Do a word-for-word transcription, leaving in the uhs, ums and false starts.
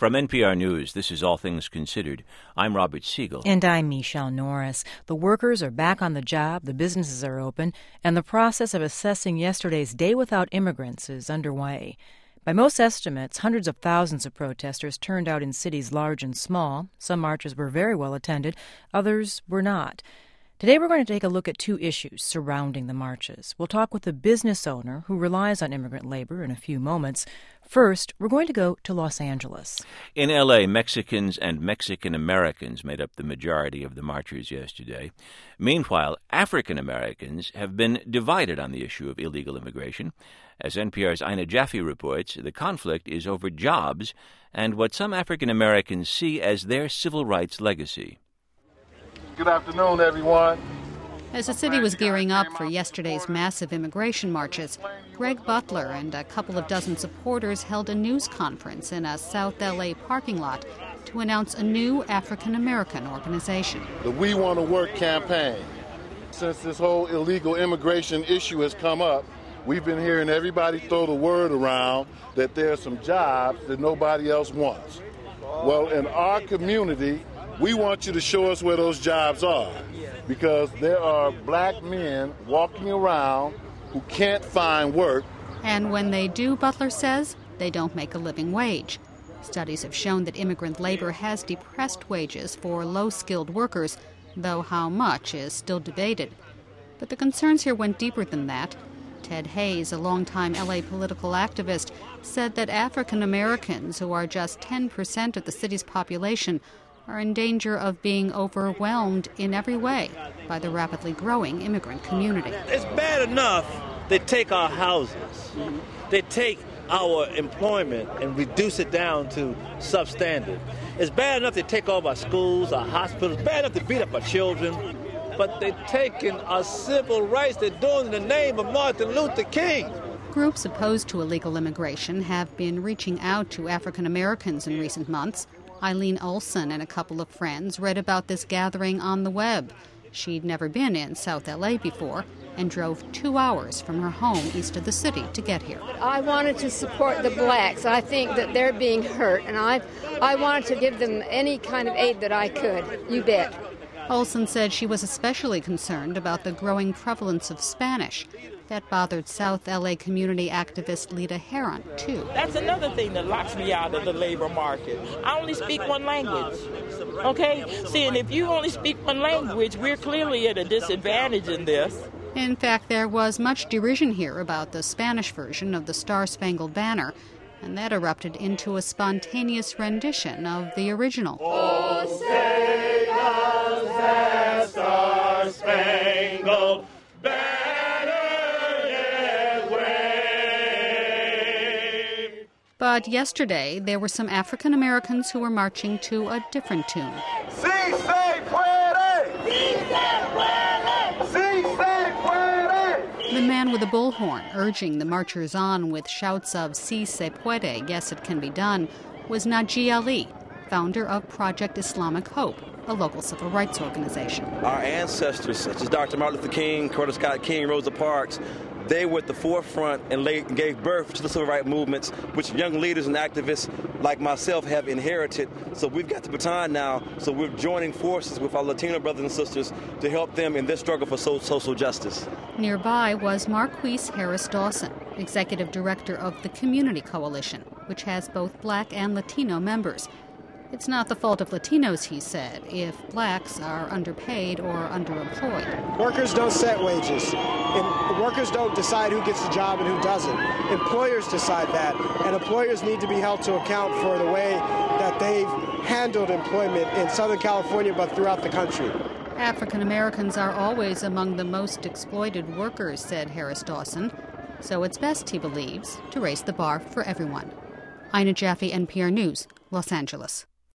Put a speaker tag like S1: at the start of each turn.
S1: From N P R News, this is All Things Considered. I'm Robert Siegel.
S2: And I'm Michelle Norris. The workers are back on the job, the businesses are open, and the process of assessing yesterday's Day Without Immigrants is underway. By most estimates, hundreds of thousands of protesters turned out in cities large and small. Some marches were very well attended, others were not. Today we're going to take a look at two issues surrounding the marches. We'll talk with a business owner who relies on immigrant labor in a few moments. First, we're going to go to Los Angeles.
S1: In L A, Mexicans and Mexican Americans made up the majority of the marchers yesterday. Meanwhile, African Americans have been divided on the issue of illegal immigration. As N P R's Ina Jaffe reports, the conflict is over jobs and what some African Americans see as their civil rights legacy.
S3: Good afternoon, everyone.
S4: As the city was gearing up for yesterday's massive immigration marches, Greg Butler and a couple of dozen supporters held a news conference in a South L A parking lot to announce a new African-American organization.
S3: The We Want to Work campaign. Since this whole illegal immigration issue has come up, we've been hearing everybody throw the word around that there are some jobs that nobody else wants. Well, in our community, we want you to show us where those jobs are, because there are black men walking around who can't find work.
S4: And when they do, Butler says, they don't make a living wage. Studies have shown that immigrant labor has depressed wages for low-skilled workers, though how much is still debated. But the concerns here went deeper than that. Ted Hayes, a longtime L A political activist, said that African Americans, who are just ten percent of the city's population, are in danger of being overwhelmed in every way by the rapidly growing immigrant community.
S5: It's bad enough they take our houses, they take our employment and reduce it down to substandard. It's bad enough they take all our schools, our hospitals, bad enough to beat up our children, but they're taking our civil rights. They're doing it in the name of Martin Luther King.
S4: Groups opposed to illegal immigration have been reaching out to African Americans in recent months. Eileen Olson and a couple of friends read about this gathering on the web. She'd never been in South L A before and drove two hours from her home east of the city to get here.
S6: I wanted to support the blacks. I think that they're being hurt, and I, I wanted to give them any kind of aid that I could. You bet.
S4: Olson said she was especially concerned about the growing prevalence of Spanish. That bothered South L A community activist Lita Heron, too.
S7: That's another thing that locks me out of the labor market. I only speak one language, okay? See, and if you only speak one language, we're clearly at a disadvantage in this.
S4: In fact, there was much derision here about the Spanish version of the Star-Spangled Banner, and that erupted into a spontaneous rendition of the original.
S8: Oh, say does that Star-Spangled Banner.
S4: But yesterday, there were some African Americans who were marching to a different tune.
S3: Si se puede!
S8: Si se puede!
S3: Si se puede!
S4: The man with a bullhorn urging the marchers on with shouts of Si se puede, yes it can be done, was Naji Ali, founder of Project Islamic Hope, a local civil rights organization.
S5: Our ancestors, such as Doctor Martin Luther King, Coretta Scott King, Rosa Parks, they were at the forefront and laid, gave birth to the civil rights movements, which young leaders and activists like myself have inherited. So we've got the baton now, so we're joining forces with our Latino brothers and sisters to help them in their struggle for social justice.
S4: Nearby was Marquise Harris Dawson, executive director of the Community Coalition, which has both black and Latino members. It's not the fault of Latinos, he said, if blacks are underpaid or underemployed.
S9: Workers don't set wages. And workers don't decide who gets the job and who doesn't. Employers decide that, and employers need to be held to account for the way that they've handled employment in Southern California, but throughout the country.
S4: African Americans are always among the most exploited workers, said Harris Dawson. So it's best, he believes, to raise the bar for everyone. Ina Jaffe, N P R News, Los Angeles.